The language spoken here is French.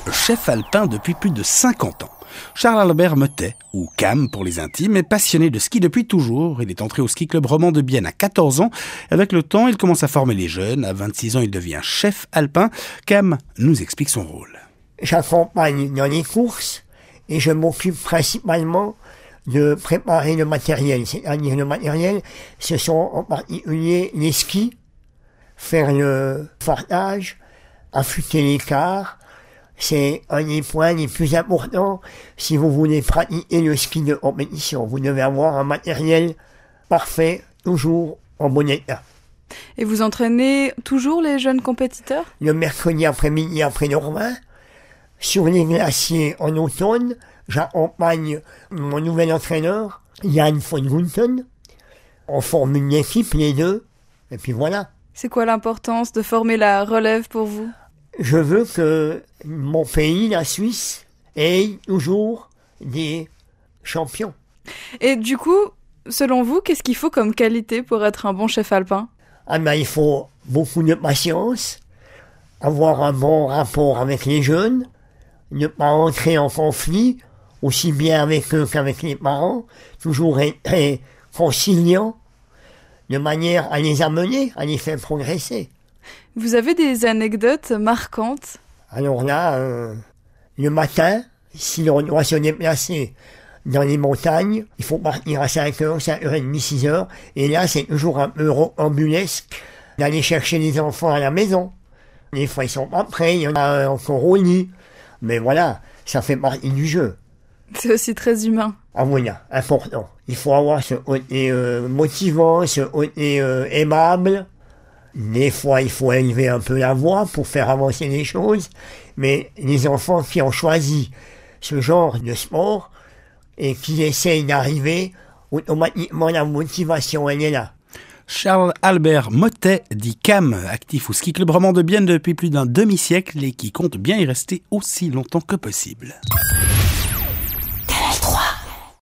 chef alpin depuis plus de 50 ans. Charles-Albert Mottet, ou Cam pour les intimes, est passionné de ski depuis toujours. Il est entré au ski club roman de Bienne à 14 ans. Avec le temps, il commence à former les jeunes. À 26 ans, il devient chef alpin. Cam nous explique son rôle. J'accompagne dans les courses et je m'occupe principalement de préparer le matériel. C'est-à-dire le matériel, ce sont en particulier les skis, faire le fartage, affûter les cars. C'est un des points les plus importants si vous voulez pratiquer le ski de compétition. Vous devez avoir un matériel parfait, toujours en bon état. Et vous entraînez toujours les jeunes compétiteurs ? Le mercredi après-midi après le Romain, sur les glaciers en automne, j'accompagne mon nouvel entraîneur, Yann von Gunten. On forme une équipe, les deux, et puis voilà. C'est quoi l'importance de former la relève pour vous ? Je veux que mon pays, la Suisse, ait toujours des champions. Et du coup, selon vous, qu'est-ce qu'il faut comme qualité pour être un bon chef alpin ? Il faut beaucoup de patience, avoir un bon rapport avec les jeunes, ne pas entrer en conflit, aussi bien avec eux qu'avec les parents, toujours être très conciliant, de manière à les amener, à les faire progresser. Vous avez des anecdotes marquantes ? Alors là, le matin, si l'on doit se déplacer dans les montagnes, il faut partir à 5h, 5h30, 6h, et là c'est toujours un peu rocambolesque d'aller chercher les enfants à la maison. Des fois ils sont pas prêts, il y en a encore au lit, mais voilà, ça fait partie du jeu. C'est aussi très humain. Ah voilà, important. Il faut avoir ce côté motivant, ce côté aimable. Des fois, il faut élever un peu la voix pour faire avancer les choses, mais les enfants qui ont choisi ce genre de sport et qui essayent d'arriver, automatiquement la motivation, elle est là. Charles-Albert Mottet, dit Cam, actif au ski club roman de Bienne depuis plus d'un demi-siècle et qui compte bien y rester aussi longtemps que possible.